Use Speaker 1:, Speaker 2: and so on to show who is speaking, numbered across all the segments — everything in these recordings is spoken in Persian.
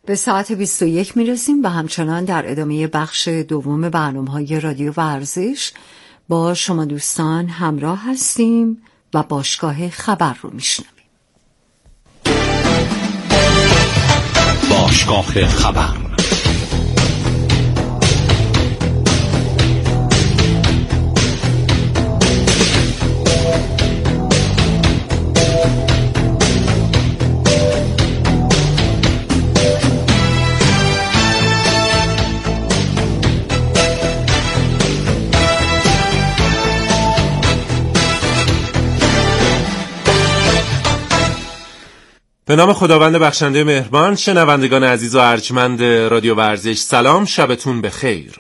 Speaker 1: به ساعت 21 میرسیم و همچنان در ادامه بخش دوم برنامه‌های رادیو ورزش با شما دوستان همراه هستیم و باشگاه خبر رو میشنویم.
Speaker 2: باشگاه خبر.
Speaker 3: به نام خداوند بخشنده مهربان. شنوندگان عزیز و ارجمند رادیو ورزش، سلام، شبتون بخیر.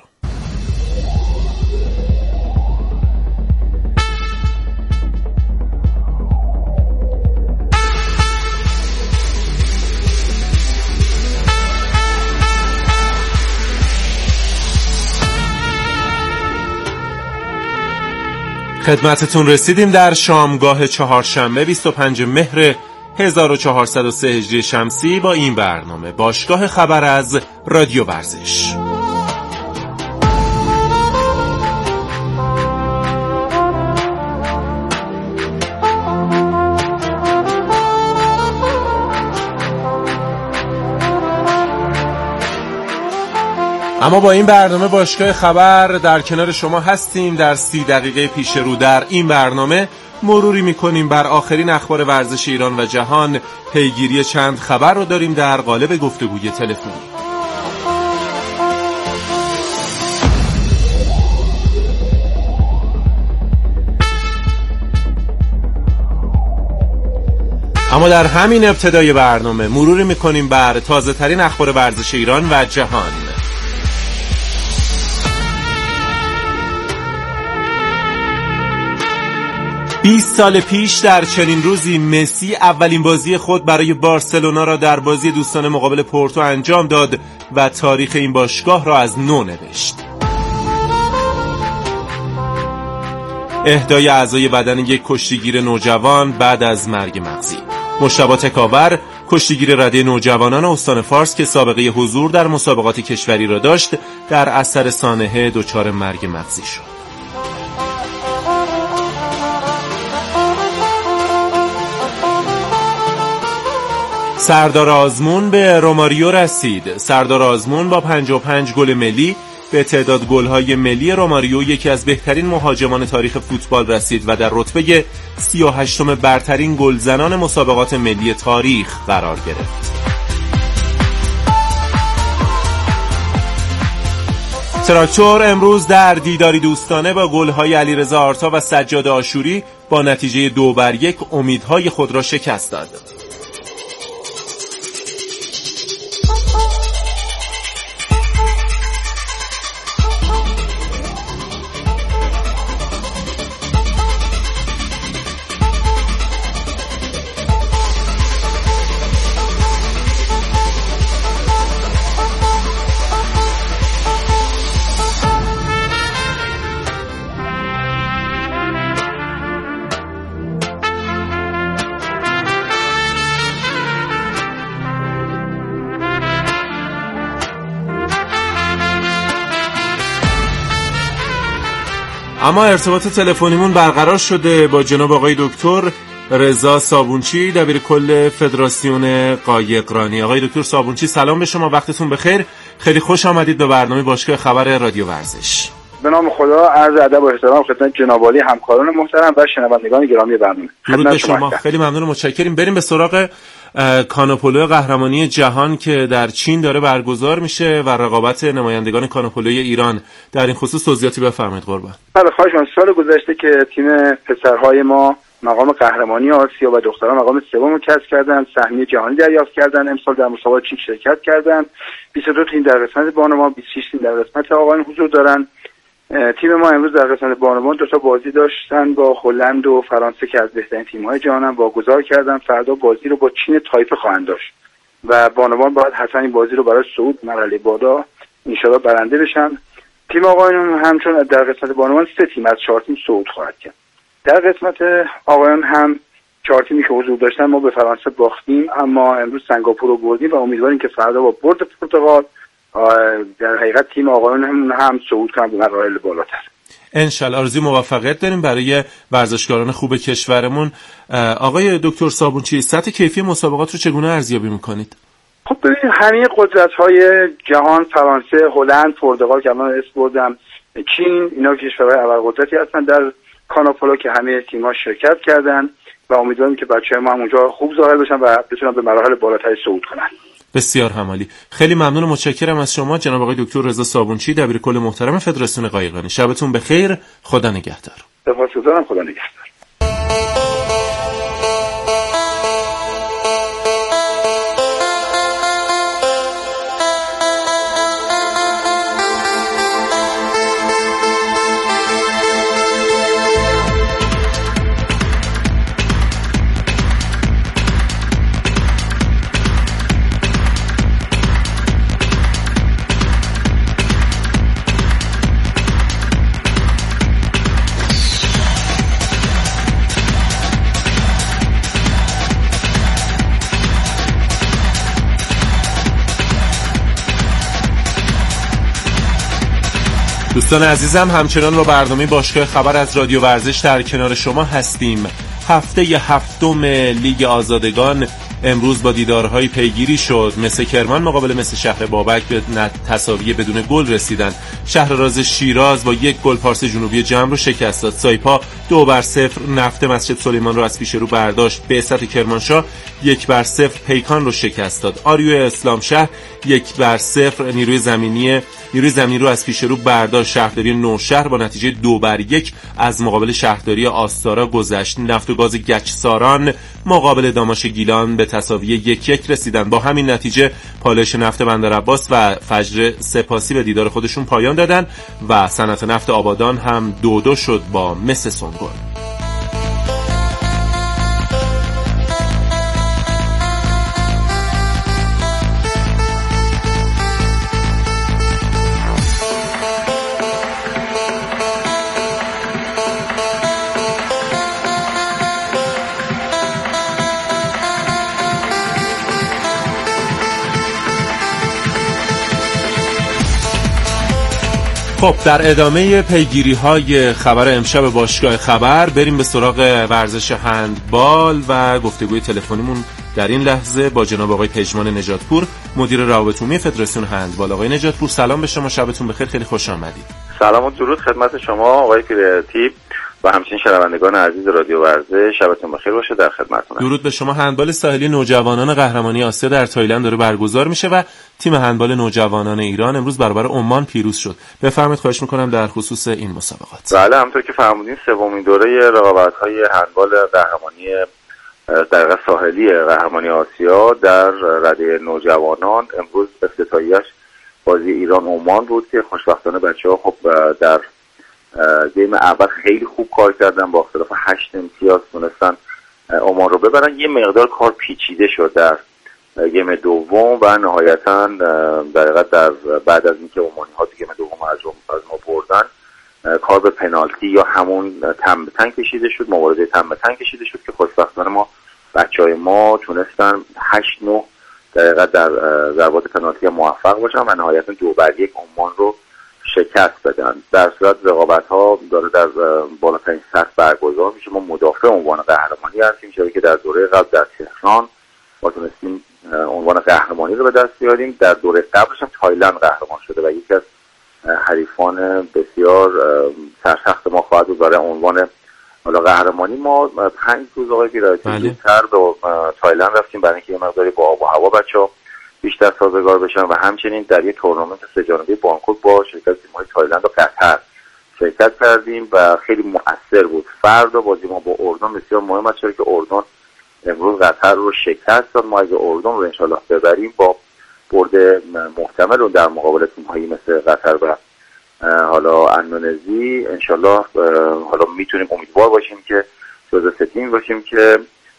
Speaker 3: خدمتتون رسیدیم در شامگاه چهارشنبه 25 مهر 1403 هجری شمسی با این برنامه باشگاه خبر از رادیو ورزش. اما با این برنامه باشگاه خبر در کنار شما هستیم. در 30 دقیقه پیش رو در این برنامه مروری میکنیم بر آخرین اخبار ورزش ایران و جهان. پیگیری چند خبر رو داریم در قالب گفتگوی تلفنی. اما در همین ابتدای برنامه مروری میکنیم بر تازه ترین اخبار ورزش ایران و جهان. 20 سال پیش در چنین روزی مسی اولین بازی خود برای بارسلونا را در بازی دوستانه مقابل پورتو انجام داد و تاریخ این باشگاه را از نو نوشت. اهدای اعضای بدن یک کشتیگیر نوجوان بعد از مرگ مغزی. مجتبی تکاور، کشتیگیر رده نوجوانان استان فارس که سابقه حضور در مسابقات کشوری را داشت، در اثر سانحه دچار مرگ مغزی شد. سردار آزمون به روماریو رسید. سردار آزمون با 55 گل ملی به تعداد گل‌های ملی روماریو یکی از بهترین مهاجمان تاریخ فوتبال رسید و در رتبه 38م برترین گلزنان مسابقات ملی تاریخ قرار گرفت. تراکتور امروز در دیداری دوستانه با گل‌های علیرضا آرتا و سجاد آشوری با نتیجه 2-1 امیدهای خود را شکست داد. اما ارتباط تلفنیمون برقرار شده با جناب آقای دکتر رضا صابونچی، دبیر کل فدراسیون قایقرانی. آقای دکتر صابونچی، سلام به شما، وقتتون بخیر. خیلی خوش آمدید به برنامه باشگاه خبر رادیو ورزش.
Speaker 4: به نام خدا، عرض ادب و احترام خدمت جناب عالی همکاران محترم و شنوندگان گرامی برنامه.
Speaker 3: درود به شما. خیلی ممنون و متشکریم. بریم به سراغ کانوپولو قهرمانی جهان که در چین داره برگزار میشه و رقابت نمایندگان کانوپولوی ایران. در این خصوص توضیحاتی بفرمایید قربان.
Speaker 4: بله خواهش می‌کنم. سال گذشته که تیم پسرهای ما مقام قهرمانی آسیا و دختران مقام سوم رو کسب کردن، سهمیه جهانی دریافت کردن. امسال در مسابقات چین شرکت کردن. 22 تیم در قسمت بانوان، 26 تیم در قسمت آقایان حضور دارن. تیم ما امروز در قسمت بانوان 2 تا بازی داشتن با هلند و فرانسه که از بهترین تیم‌های جهانن، واگذار کردن. فردا بازی رو با چین تایپه خواهند داشت و بانوان باید حتما این بازی رو برای صعود مرحله بالا ان شاءالله برنده بشن. تیم آقایان همچون در قسمت بانوان 3 تیم از 4 تیم صعود خواهد کرد. در قسمت آقایان هم 4 تیمی که حضور داشتن ما به فرانسه باختیم، اما امروز سنگاپور رو بردیم و امیدواریم که فردا با برد پرتغال در حقیقت تیم آقایون هم صعود کنن به مراحل بالاتر.
Speaker 3: انشالله. آرزوی موفقیت داریم برای ورزشکاران خوب کشورمون. آقای دکتر صابونچی، سطح کیفی مسابقات رو چگونه ارزیابی میکنید؟
Speaker 4: خب ببینید همه قدرت‌های جهان، فرانسه، هلند، پرتغال که الان اسم بردم، چین، اینا کشورهای ابرقدرتی هستن در کاناپولو که همه تیم‌ها شرکت کردن و امیدواریم که بچه‌ها ما اونجا خوب ظاهر بشن و بتونن به مراحل بالاتری صعود کنن.
Speaker 3: بسیار همالی. خیلی ممنون و متشکرم از شما جناب آقای دکتر رضا صابونچی، دبیرکل محترم فدراسیون قایقرانی. شبتون بخیر. خدا نگهدار.
Speaker 4: سپاسگزارم. خدا نگهدار.
Speaker 3: دوستان عزیزم، همچنان با برنامه باشگاه خبر از رادیو ورزش در کنار شما هستیم. هفته هفتم لیگ آزادگان امروز با دیدارهای پیگیری شد. مس کرمان مقابل مس شهر بابک به تساوی بدون گل رسیدن. شهرراز شیراز با 1 گل پارس جنوبی جمع رو شکست داد. سایپا 2-0 نفت مسجد سلیمان رو از پیش رو برداشت. بعثت کرمانشاه 1-0 پیکان رو شکست داد. آریو اسلام شهر 1-0 نیروی زمینی رو از پیش رو برداشت. شهرداری نوشهر با نتیجه 2-1 از مقابل شهرداری آستارا گذشت. نفت و گاز گچساران مقابل داماش گیلان به تساوی 1-1 رسیدن. با همین نتیجه پالایش نفت بندرعباس و فجر سپاسی به دیدار خودشون پایان دادن و صنعت نفت آبادان هم 2-2 شد با مس سنگل. خب در ادامه پیگیری‌های خبر امشب باشگاه خبر بریم به سراغ ورزش هندبال و گفتگوی تلفنیمون در این لحظه با جناب آقای پژمان نجاتپور، مدیر روابط عمومی فدراسیون هندبال. آقای نجاتپور سلام به شما، شبتون بخیر، خیلی خوش آمدید.
Speaker 2: سلام و درود خدمت شما آقای پیرتیپ و همچنین شنوندگان عزیز رادیو ورزش، شبتون بخیر باشه. در خدمتتونم.
Speaker 3: درود به شما. هندبال ساحلی نوجوانان قهرمانی آسیا در تایلند داره برگزار میشه و تیم هندبال نوجوانان ایران امروز برابر عمان پیروز شد. بفرمایید، خواهش میکنم در خصوص این مسابقات.
Speaker 2: بله، همونطور که فرمودین سومین دوره رقابت‌های هندبال قهرمانی در ساحلی قهرمانی آسیا در رده نوجوانان امروز افتتاحیه‌اش بازی ایران عمان بود که خوشبختانه بچه‌ها خب در گیم اول خیلی خوب کار کردن، با اختلاف 8 امتیاز تونستن عمان رو ببرن. یه مقدار کار پیچیده شد در گیم دوم و نهایتاً در بعد از اینکه عمانی‌ها تو گیم دوم از ما بردن کار به پنالتی یا همون تن به تن کشیده شد، مبارزه تن به تن کشیده شد که خوشبختانه بچهای ما تونستن 8-9 دقیقه در ضربات پنالتی موفق باشن و نهایتاً 2-1 عمان رو شکست بدن. در صورت رقابت‌ها داره در بالاترین سطح برگزار میشه. ما مدافع عنوان قهرمانی هستیم، چرا که در دوره قبل در تهران ما تونستیم عنوان قهرمانی رو به دست بیاریم. در دوره قبلش هم تایلند قهرمان شده و یکی از حریفان بسیار سرسخت ما خواهد بود برای عنوان قهرمانی. ما 5 روز آقای پیرایتی زودتر به تایلند رفتیم برای اینکه یه مقداری با آب و هوا بچه‌ها بیشتر سازگار بشن و همچنین در یک تورنمنت 3 جانبه بانکوک با شرکت تیم‌های تایلند و قطر شرکت کردیم و خیلی مؤثر بود. فردا بازی ما با اردن بسیار مهم است، چون که اردن امروز قطر رو شکست داد. ما اگه اردن رو انشالله ببریم با برد محتمل رو در مقابل تیم‌هایی مثل قطر و حالا اندونزی انشالله حالا میتونیم امیدوار باشیم که جزو 3 تیم باشیم که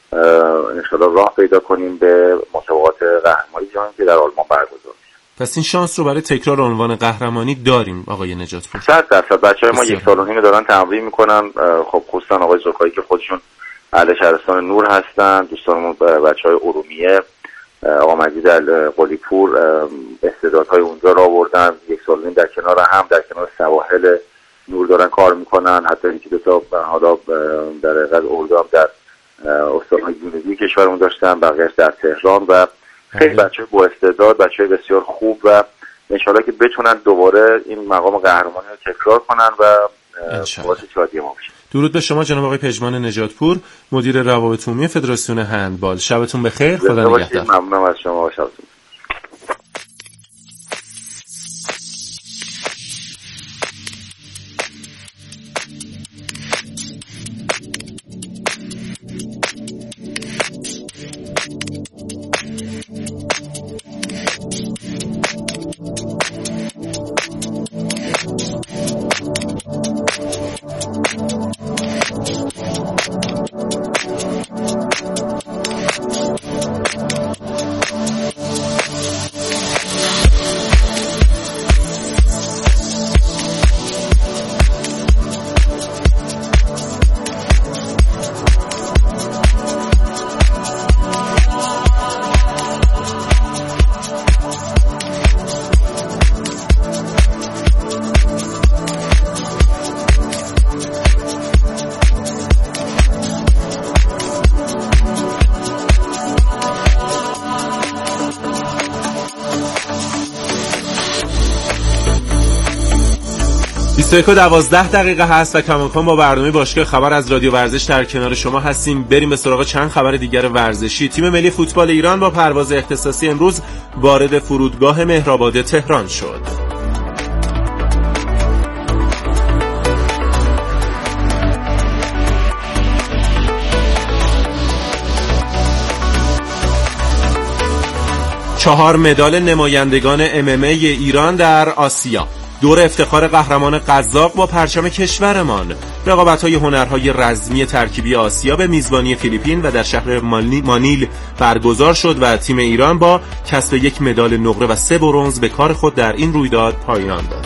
Speaker 2: انشالله راه پیدا کنیم به مسابقات قهرمانی جهانی که در آلمان برگزار میشه.
Speaker 3: پس این شانس رو برای تکرار عنوان قهرمانی داریم آقای نجاتپور.
Speaker 2: 100% بچه‌های ما 1 سال و نیم دارن تمرین میکنن. خب خصوصا آقای زکایی که خودشون اهل شهرستان نور هستن. دوستانمون بچهای ارومیه، آقا مجید قلی‌پور استعدادهای اونجا را آوردن. 1 سال و نیم در کنار هم در کنار سواحل نور دارن کار میکنن. حتی اینکه دو تا حالا در حقیقت اردو در استان‌های جنوبی کشورمون داشتن، بقیه‌اش در تهران و خیلی بچه‌های با استعداد، بچه‌های بسیار خوب و انشالله که بتونن دوباره این مقام قهرمانی رو تکرار کنن و باعث شادی ما بشن.
Speaker 3: درود به شما جناب آقای پژمان نجاتپور، مدیر روابط عمومی فدراسیون هندبال. شبتون بخیر. خدا نگهدار.
Speaker 2: ممنونم از شما. شبتون
Speaker 3: یک و 12 دقیقه هست و کماکان با برنامه باشگاه خبر از رادیو ورزش در کنار شما هستیم. بریم به سراغ چند خبر دیگر ورزشی. تیم ملی فوتبال ایران با پرواز اختصاصی امروز وارد فرودگاه مهرآباد تهران شد. چهار مدال نمایندگان MMA ایران در آسیا. دور افتخار قهرمان قزاق با پرچم کشورمان. رقابت‌های هنرهای رزمی ترکیبی آسیا به میزبانی فیلیپین و در شهر مانیل برگزار شد و تیم ایران با کسب 1 مدال نقره و 3 برنز به کار خود در این رویداد پایان داد.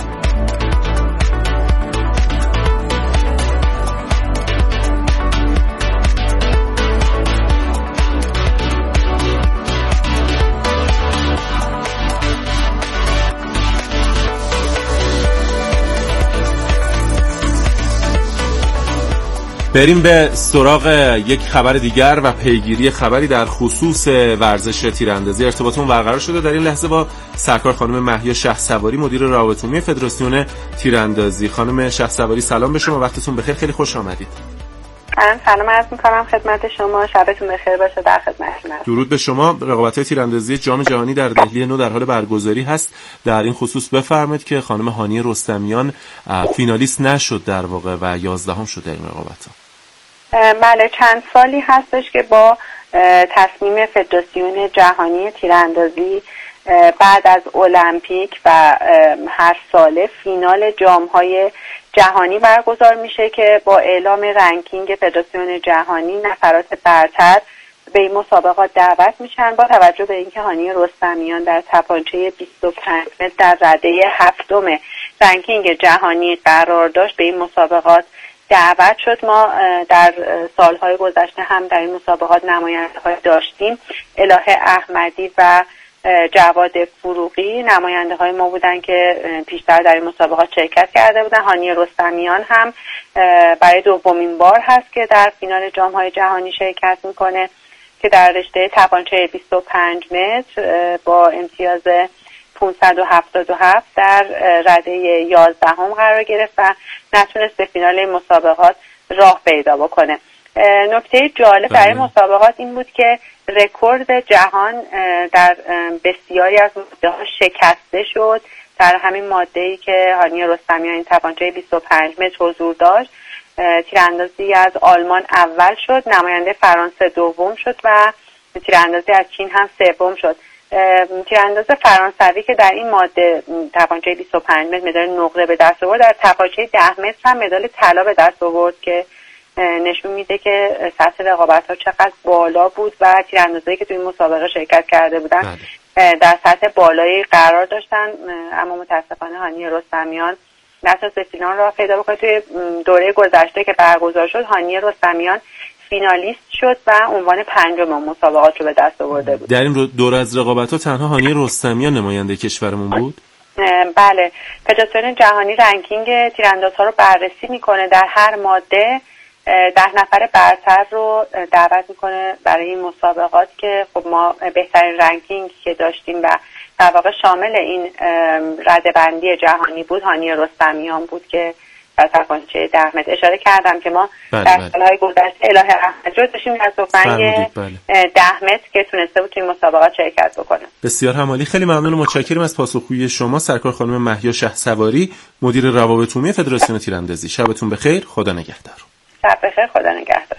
Speaker 3: بریم به سراغ یک خبر دیگر و پیگیری خبری در خصوص ورزش تیراندازی. ارتباطمون برقرار شده در این لحظه با سرکار خانم مهیا شهسواری، مدیر روابط عمومی فدراسیون تیراندازی. خانم شهسواری سلام به شما، وقتتون بخیر، خیلی خوش آمدید.
Speaker 5: سلام عرض می‌کنم خدمت شما، شبتون بخیر باشه. در خدمتتونم.
Speaker 3: درود به شما. رقابت‌های تیراندازی جام جهانی در دهلی نو در حال برگزاری هست. در این خصوص بفرمایید که خانم هانی رستمیان فینالیست نشد در واقع و 11ام شد در این رقابت‌ها.
Speaker 5: بله، چند سالی هستش که با تصمیم فدراسیون جهانی تیراندازی بعد از المپیک و هر ساله فینال جام‌های جهانی برگزار میشه که با اعلام رنکینگ فدراسیون جهانی نفرات برتر به این مسابقات دعوت میشن. با توجه به اینکه هانی رستمیان در تپانچه 25 متر در رده 7م رنکینگ جهانی قرار داشت به این مسابقات دعوت شد. ما در سالهای گذشته هم در این مسابقات نماینده‌های داشتیم. الهه احمدی و جواد فروغی نماینده‌های ما بودن که پیشتر در این مسابقات شرکت کرده بودن. هانی رستمیان هم برای دومین بار هست که در فینال جام‌های جهانی شرکت میکنه که در رشته تپانچه 25 متر با امتیاز 577 در رده 11ام قرار گرفت و نتونست به فینال این مسابقات راه پیدا بکنه. نکته جالب در این مسابقات این بود که رکورد جهان در بسیاری از ماده‌ها شکسته شد. در همین ماده‌ای که هانی رستمیان این تپانچه 25 متر حضور داشت، تیراندازی از آلمان اول شد، نماینده فرانسه دوم شد و تیراندازی از چین هم سوم شد. تیرانداز فرانسوی که در این ماده تپانچه 25 متر مدال نقره به دست آورد، در تپانچه 10 متر هم مدال طلا به دست آورد که نشون میده که سطح رقابت‌ها چقدر بالا بود و تیراندازایی که توی این مسابقه شرکت کرده بودن در سطح بالایی قرار داشتن. اما متاسفانه هانی رستمیان نتونست به فینال راه پیدا بکنه. توی دوره گذشته که برگزار شد، هانی رستمیان فینالیست شد و عنوان 5 مسابقات رو به دست آورده بود.
Speaker 3: در این دور از رقابت‌ها تنها هانیه رستمیان نماینده کشورمون بود؟
Speaker 5: بله، فدراسیون جهانی رنکینگ تیراندازها رو بررسی میکنه. در هر ماده 10 نفر برتر رو دعوت میکنه برای این مسابقات که خب ما بهترین رنکینگ که داشتیم و در واقع شامل این رده‌بندی جهانی بود هانیه رستمیان بود که در تکانچه 10 متر اشاره کردم که ما در سالهای گذشته الهه احمدی رو داشتیم در تفنگ 10 متر که تونسته بود توی مسابقات شرکت بکنه.
Speaker 3: بسیار همالی. خیلی ممنون و متشکرم از پاسخگویی شما سرکار خانم مهیا شهسواری، مدیر روابط عمومی فدراسیون تیراندازی. شبتون بخیر، خدا نگهدار.
Speaker 5: شب بخیر، خدا نگهدار.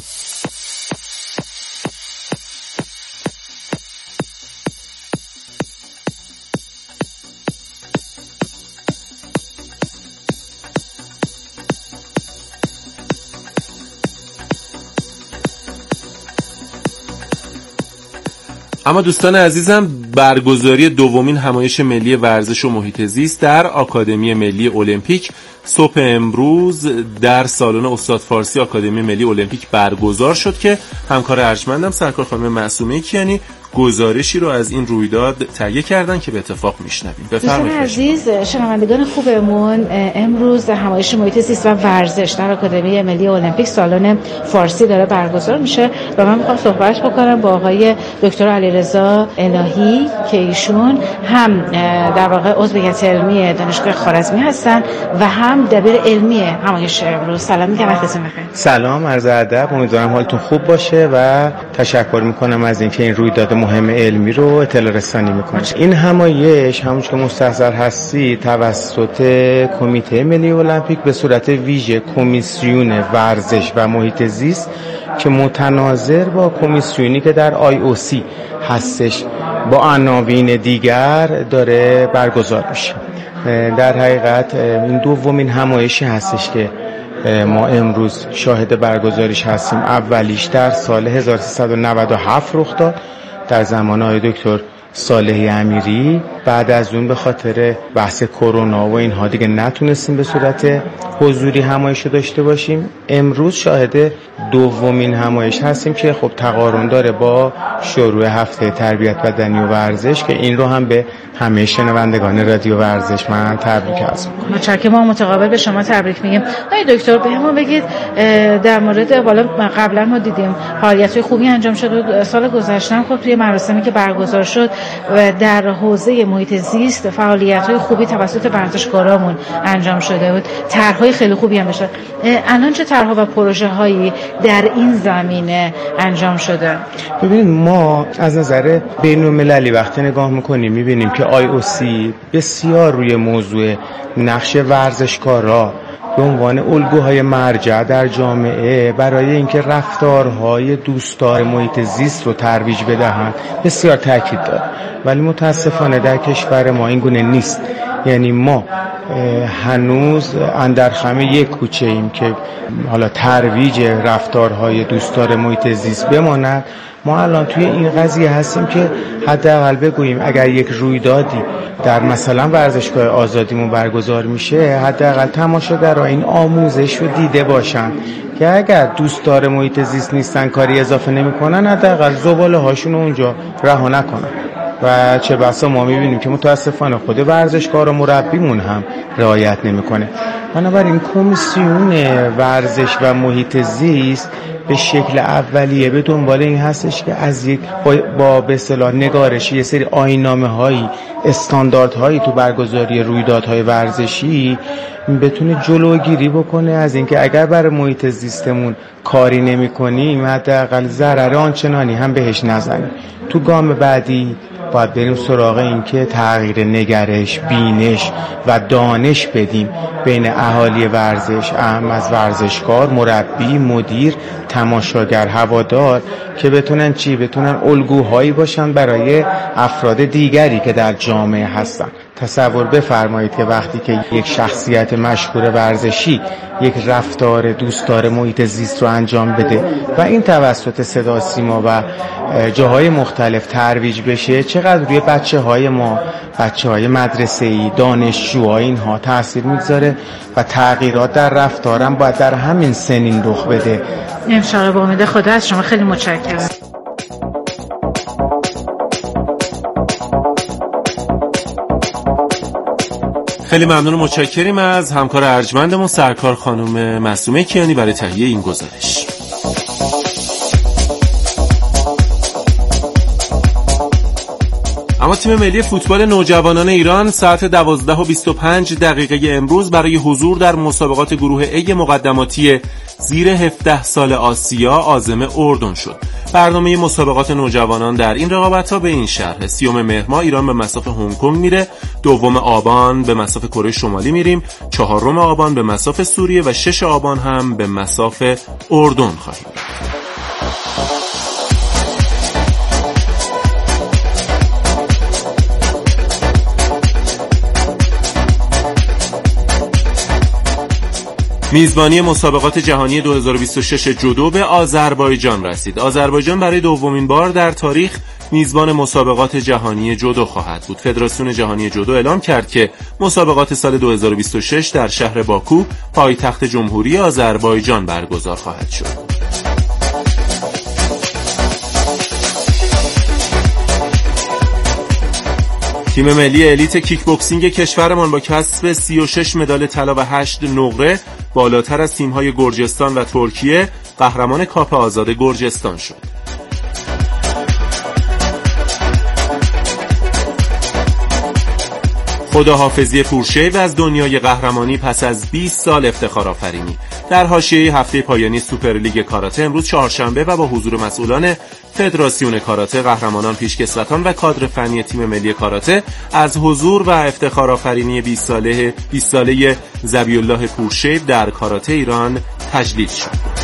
Speaker 3: اما دوستان عزیزم، برگزاری دومین همایش ملی ورزش و محیط زیست در آکادمی ملی المپیک صبح امروز در سالن استاد فارسی آکادمی ملی المپیک برگزار شد که همکار ارجمندم سرکار خانم معصومه کیانی گزارشی رو از این رویداد تهیه کردن که به اتفاق میشنویم.
Speaker 6: بفرمایید. عزیز شنوندگان خوبمون، امروز همایش محیط زیست و ورزش در آکادمی ملی المپیک سالن فارسی داره برگزار میشه و من میخوام صحبت بکنم با آقای دکتر علیرضا الهی که ایشون هم در واقع عضو هیئت علمی دانشگاه خوارزمی هستن و هم دبیر علمی همایش امروز. سلام میگم، وقتتون بخیر.
Speaker 7: سلام، عرض ادب، امیدوارم حالتون خوب باشه و تشکر میکنم از اینکه این رویداد مهم علمی رو اطلاع رسانی میکنه. این همایش همونش که مستحضر هستی توسط کمیته ملی المپیک به صورت ویژه کمیسیون ورزش و محیط زیست که متناظر با کمیسیونی که در IOC هستش با عناوین دیگر داره برگزار میشه. در حقیقت این دومین همایشی هستش که ما امروز شاهد برگزاریش هستیم. اولیش در سال 1397 رخ داد در زمان آقای دکتر صالحی امیری. بعد از اون به خاطر بحث کرونا و اینها دیگه نتونستیم به صورت حضوری همایش داشته باشیم. امروز شاهد دومین همایش هستیم که خب تقارن داره با شروع هفته تربیت بدنی و ورزش که این رو هم به همه شنوندگان رادیو ورزش من تبریک عرض می‌کنم.
Speaker 6: متشکرم. ما متقابل به شما تبریک میگیم. آقای دکتر بهمون بگید در مورد قبلا ما دیدیم فعالیت‌های خوبی انجام شد سال گذشته هم خب توی مراسمی که برگزار شد و در حوزه محیط زیست فعالیت‌های خوبی توسط ورزشکارامون انجام شده بود. طرح‌های خیلی خوبی هم داشت. الان چه طرح‌ها و پروژه‌هایی در این زمینه انجام شده؟
Speaker 7: ببینید ما از نظر بین‌المللی وقتی نگاه می‌کنیم می‌بینیم که IOC بسیار روی موضوع نقش ورزشکارا به عنوان الگوهای مرجع در جامعه برای اینکه رفتارهای دوستدار محیط زیست رو ترویج بدهند بسیار تاکید داد، ولی متاسفانه در کشور ما این گونه نیست. یعنی ما هنوز اندر خم یک کوچه ایم که حالا ترویج رفتارهای دوستدار محیط زیست بماند. ما الان توی این قضیه هستیم که حداقل بگوییم اگر یک رویدادی در مثلا ورزشگاه آزادیمون برگزار میشه حداقل تماشاگرها این آموزش رو دیده باشن که اگر دوستدار محیط زیست نیستن کاری اضافه نمیکنن حداقل زباله هاشون رو اونجا رها نکنن. و چه بسا ما میبینیم که متاسفانه خود ورزشکار و مربیمون هم رعایت نمیکنه. بنابراین کمیسیون ورزش و محیط زیست به شکل اولیه به دنبال این هستش که از یک با به اصطلاح نگارش یه سری آیین‌نامه‌هایی استانداردهایی تو برگزاری رویدادهای ورزشی بتونه جلوگیری بکنه از اینکه اگر برای محیط زیستمون کاری نمی‌کنیم حداقل ضرر آنچنانی هم بهش نزنیم. تو گام بعدی باید بریم سراغ این که تغییر نگرش، بینش و دانش بدیم بین اهالی ورزش، اهم از ورزشکار، مربی، مدیر، تماشاگر، هوادار که بتونن الگوهایی باشن برای افراد دیگری که در جامعه هستن. تصور بفرمایید که وقتی که یک شخصیت مشهور ورزشی یک رفتار دوستدار محیط زیست رو انجام بده و این توسط صدا سیما و جاهای مختلف ترویج بشه، چقدر روی بچه‌های ما، بچه‌های مدرسه‌ای، دانشجوهای اینها تاثیر میگذاره و تغییرات در رفتارم باید در همین سنین رخ بده.
Speaker 6: انشاءالله. با امید خدا از شما خیلی متشکرم.
Speaker 3: خیلی ممنون و متشکریم از همکار ارجمندمون سرکار خانم معصومه کیانی برای تهیه این گزارش. اما تیم ملی فوتبال نوجوانان ایران ساعت 12:25 امروز برای حضور در مسابقات گروه ای مقدماتی زیر 17 سال آسیا عازم اردن شد. برنامه مسابقات نوجوانان در این رقابت‌ها به این شرح: 30 مهر ماه ایران به مصاف هنگ کنگ میره، 2 آبان به مصاف کره شمالی میریم، 4 آبان به مصاف سوریه و 6 آبان هم به مصاف اردن خواهیم. میزبانی مسابقات جهانی 2026 جودو به آذربایجان رسید. آذربایجان برای دومین بار در تاریخ میزبان مسابقات جهانی جودو خواهد بود. فدراسیون جهانی جودو اعلام کرد که مسابقات سال 2026 در شهر باکو، پایتخت جمهوری آذربایجان برگزار خواهد شد. تیم ملی الیت کیک بوکسینگ کشورمان با کسب 36 مدال طلا و 8 نقره بالاتر از تیم‌های گرجستان و ترکیه قهرمان کاپ آزاد گرجستان شد. خداحافظی پورشیو از دنیای قهرمانی پس از 20 سال افتخار آفرینی. در حاشیه هفته پایانی سوپرلیگ کاراته امروز چهارشنبه و با حضور مسئولان فدراسیون کاراته، قهرمانان، پیشکسوتان و کادر فنی تیم ملی کاراته از حضور و افتخار آفرینی 20 ساله ذبیح‌الله پورشیو در کاراته ایران تجلیل شد.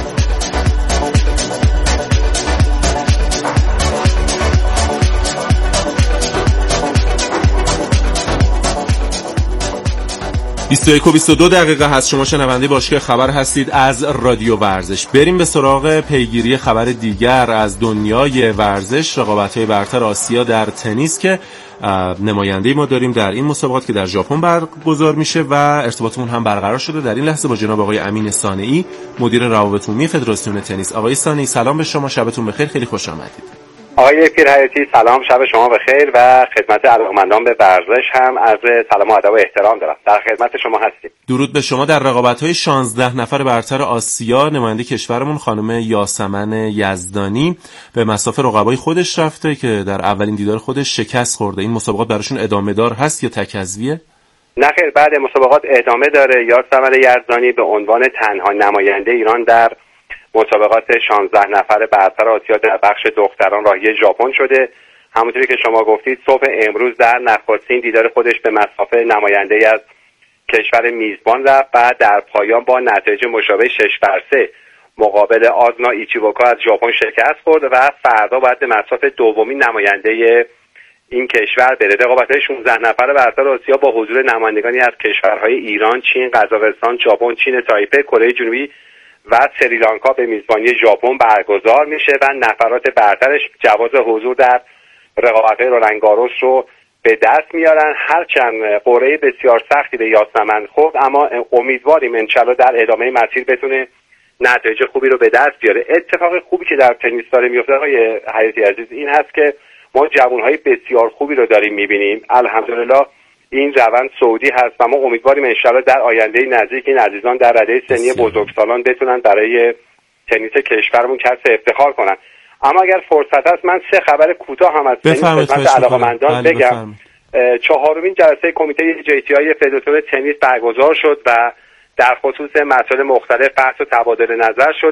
Speaker 3: 21 و 22 دقیقه هست. شما شنونده باشگاه خبر هستید از رادیو ورزش. بریم به سراغ پیگیری خبر دیگر از دنیای ورزش. رقابت‌های برتر آسیا در تنیس که نماینده ما داریم در این مسابقات که در ژاپن برگزار میشه و ارتباطمون هم برقرار شده در این لحظه با جناب آقای امین صانعی، مدیر روابط عمومی فدراسیون تنیس. آقای صانعی سلام به شما، شبتون بخیر، خیلی خوش آمدید.
Speaker 8: آقای پیرحیاتی سلام، شب شما بخیر و خدمت علاقه‌مندان به ورزش هم عرض سلام و ادب و احترام دارم. در خدمت شما هستیم.
Speaker 3: درود به شما. در رقابت‌های 16 نفر برتر آسیا نماینده کشورمون خانم یاسمن یزدانی به مصاف رقبای خودش رفته که در اولین دیدار خودش شکست خورده. این مسابقات براشون ادامه دار هست یا تک‌حذفیه؟
Speaker 8: نه خیر، بعد مسابقات ادامه داره. یاسمن یزدانی به عنوان تنها نماینده ایران در مسابقات 16 نفر برتر آسیا در بخش دختران راهی ژاپن شده. همونطوری که شما گفتید صبح امروز در نخستین دیدار خودش به مصاف نماینده از کشور میزبان رفت و در پایان با نتایج مشابه 6-3 مقابل آزنا ایچیبوکا از ژاپن شکست خورد و فردا باید به مصاف دومین نماینده این کشور بره. رقابت‌های 16 نفر برتر آسیا با حضور نمایندگانی از کشورهای ایران، چین، قزاقستان، ژاپن، چین تایپه، کره جنوبی و سریلانکا به میزبانی ژاپن برگزار میشه و نفرات برترش جواز حضور در رقابت‌های رولان گاروس رو به دست میارن. هرچند قرعه بسیار سختی به یاسمن خورد، اما امیدواریم انشالله در ادامه مسیر بتونه نتایج خوبی رو به دست بیاره. اتفاق خوبی که در تنیس داره میفته آقای حیاتی عزیز این هست که ما جوان‌های بسیار خوبی رو داریم میبینیم. الحمدلله این روند صعودی هست و ما امیدواریم انشالله در آینده نزدیک این عزیزان در رده سنی بزرگسالان بتونن برای تنیس کشورمون کسب افتخار کنن. اما اگر فرصت هست من 3 خبر کوتاه هم از تنیس خدمت علاقه‌مندان بگم. 4مین جلسه کمیته JTI فدراسیون تنیس برگزار شد و در خصوص مسائل مختلف بحث و تبادل نظر شد.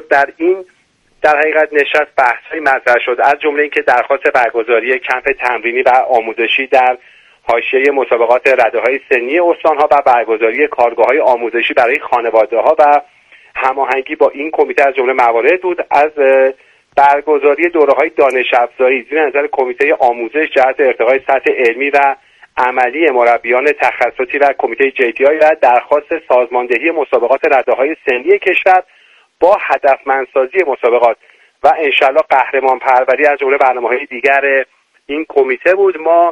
Speaker 8: در حقیقت نشست بحث‌های مطرح شد، از جمله اینکه درخواست برگزاری کمپ تمرینی و آموزشی در حاشیه مسابقات رده‌های سنی استان‌ها و برگزاری کارگاه‌های آموزشی برای خانواده‌ها و هماهنگی با این کمیته از جمله موارد بود. از برگزاری دوره‌های دانش افزایی زیر نظر کمیته آموزش جهت ارتقای سطح علمی و عملی مربیان تخصصی و کمیته JTI و درخواست سازماندهی مسابقات رده‌های سنی کشور با هدفمندسازی مسابقات و انشالله قهرمان پروری از جمله برنامه‌های دیگر این کمیته بود. ما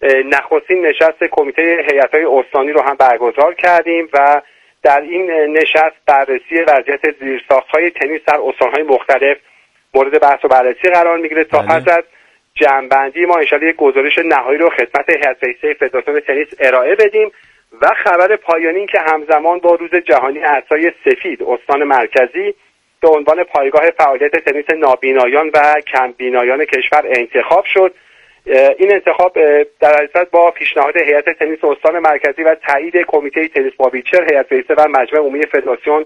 Speaker 8: نخستین نشست کمیته هیئت‌های استانی رو هم برگزار کردیم و در این نشست بررسی وضعیت زیرساخت‌های تنیس در استان‌های مختلف مورد بحث و بررسی قرار میگیره. تا پس از جمع‌بندی ما انشالله یک گزارش نهایی رو خدمت هیئت رئیسه فدراسیون تنیس ارائه بدیم و خبر پایانی این که همزمان با روز جهانی عصای سفید استان مرکزی به عنوان پایگاه فعالیت تنیس نابینایان و کمبینایان کشور انتخاب شد. این انتخاب در حقیقت با پیشنهاد هیئت تنیس استان مرکزی و تایید کمیته تنیس با ویلچر هیئت رئیسه و مجمع عمومی فدراسیون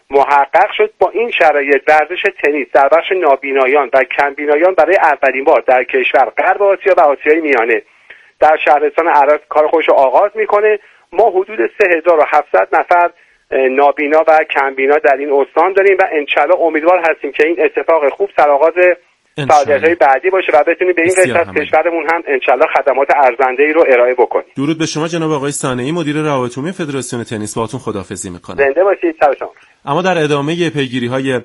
Speaker 8: محقق شد. با این شرایط ورزش تنیس در بخش نابینایان و کمبینایان برای اولین بار در کشور غرب آسیا و آسیای میانه در شهرستان عراق کار خودش رو آغاز میکنه. ما حدود 3700 نفر نابینا و کمبینا در این استان داریم و انشالله امیدوار هستیم که این اتفاق خوب سرآغاز فعالیت‌های بعدی باشه و بتونیم به این قسمت کشورمون هم انشالله خدمات ارزنده‌ای رو ارائه بکنیم.
Speaker 3: درود به شما جناب آقای صانعی، مدیر روابط عمومی فدراسیون تنیس. باهاتون خداحافظی می‌کنم.
Speaker 8: زنده باشید. شب.
Speaker 3: اما در ادامه پیگیری‌های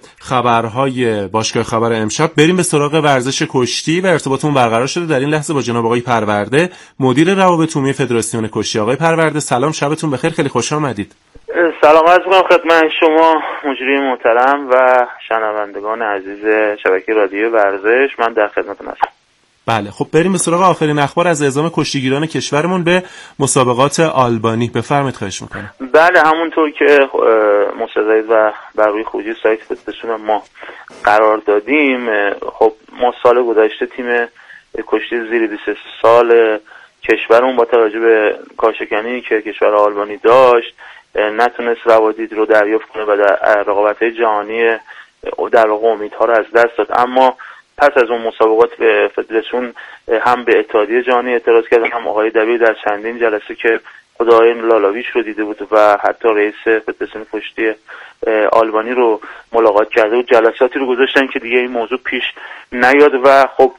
Speaker 3: خبرهای باشگاه خبر امشب بریم به سراغ ورزش کشتی و ارتباطمون برقرار شده در این لحظه با جناب آقای پرورده، مدیر روابط عمومی فدراسیون کشتی. آقای پرورده سلام، شبتون بخیر، خیلی خوش آمدید.
Speaker 9: سلام عرض می‌کنم خدمت شما مجری محترم و شنوندگان عزیز شبکه رادیو ورزش. من در خدمتتون هستم.
Speaker 3: بله خب بریم به سراغ آخرین اخبار از اعزام کشتیگیران کشورمون به مسابقات آلبانی. بفرمایید خواهش می‌کنم.
Speaker 9: بله همونطور که مستضیف و بر روی خروجی سایت فدراسیون ما قرار دادیم، خب ما سال گذشته تیم کشتی زیر 23 سال کشورمون با توجه به کارشکنی که کشور آلبانی داشت نتونست روادید رو دریافت کنه و در رقابت‌های جهانی در واقع امیدها رو از دست داد. اما پس از اون مسابقات به فدراسیون هم به اتحادیه جهانی اعتراض کردن، هم آقای دبیر در چندین جلسه که خود آقای لالاویچ رو دیده بود و حتی رئیس فدراسیون کشتی آلبانی رو ملاقات کرده و جلساتی رو گذاشتن که دیگه این موضوع پیش نیاد و خب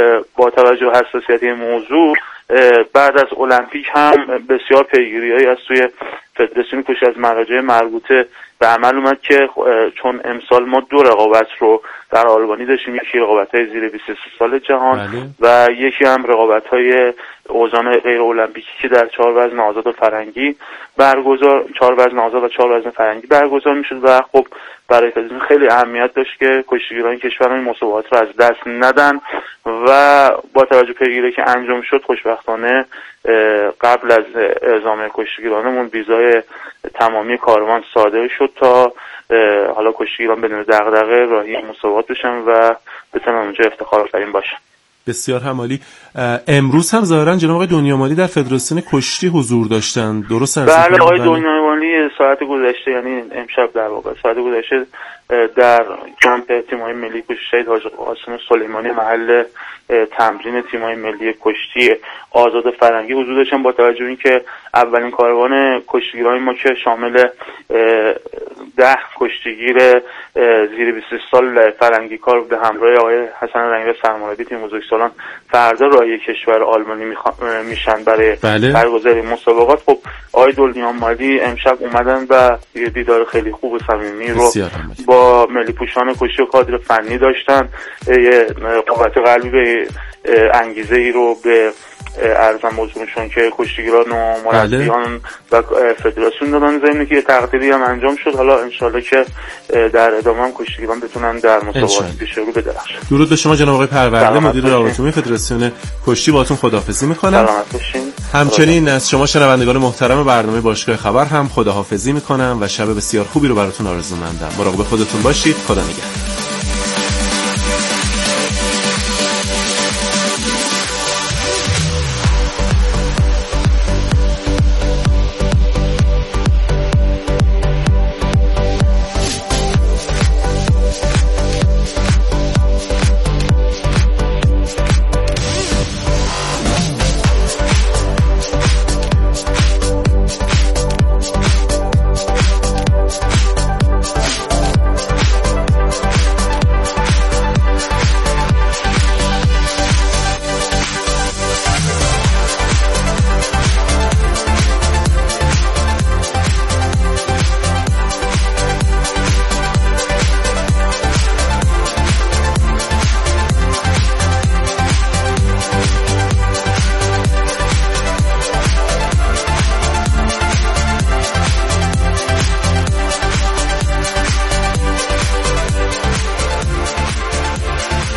Speaker 9: با توجه به حساسیت این موضوع بعد از المپیک هم بسیار پیگیری‌هایی از سوی فدراسیون کشتی از مراجع مربوطه به عمل اومد که چون امسال ما 2 رقابت رو در آلبانی داشتیم، یکی رقابت‌های زیر 23 سال جهان و یکی هم رقابت‌های اوزان غیر المپیکی که در 4 وزن آزاد و فرنگی برگزار 4 وزن آزاد و 4 وزن فرنگی برگزار می‌شد و خب برای فدراسیون خیلی اهمیت داشت که کشتیگیران کشور این مسابقات رو از دست ندن و با توجه به پیگیری که انجام شد خوشبختانه قبل از اعزام کشتیگیرانمون ویزای تمامی کاروان صادر شد تا حالا کشتیگیران بدون دغدغه راهی مسابقات بشن و بتونن اونجا افتخار آفرین باشن.
Speaker 3: بسیار هم عالی. امروز هم ظاهرا جناب آقای دنیامالی در فدراسیون کشتی حضور داشتن، درست؟
Speaker 9: بله آقای دنیامالی ساعت گذشته، یعنی امشب در واقع ساعت گذشته در کمپ تیم‌های ملی کشتی شهید حاجی قاسم سلیمانی محل تمرین تیم‌های ملی کشتی آزاد فرنگی حضور داشتن. با توجه به اینکه اولین کاروان کشتیگیران ما که شامل 10 کشتیگیر زیر 23 سال فرنگی کار به همراه آقای حسن رنگی سرمربی تیم بزرگسالان فردا راهی کشور آلمانی میشن برای برگزاری مسابقات، خب آقای دنیامالی امشب اومدن و دیدار خیلی خوب و صمیمی رو با ملی پوشان کشتی و کادر فنی داشتن. یه قوت قلبی به انگیزه ای رو به ارزم بزرگشون که کشتیگیران و مربیان و فدراسیون دادن، ضمن که یه تقدیری هم انجام شد. حالا انشالله که در ادامه هم کشتیگیران بتونن در مسابقات پیش رو بدرخشن.
Speaker 3: درود به شما جناب آقای پرورده، مدیر روابط عمومی فدراسیون کشتی. باهاتون خداحافظی میکنم.
Speaker 9: سلامت باشین.
Speaker 3: همچنین از شما شنوندگان محترم برنامه باشگاه خبر هم خداحافظی میکنم و شب بسیار خوبی رو براتون آرزو مندم. مراقب خودتون باشید. خدا نگهدار.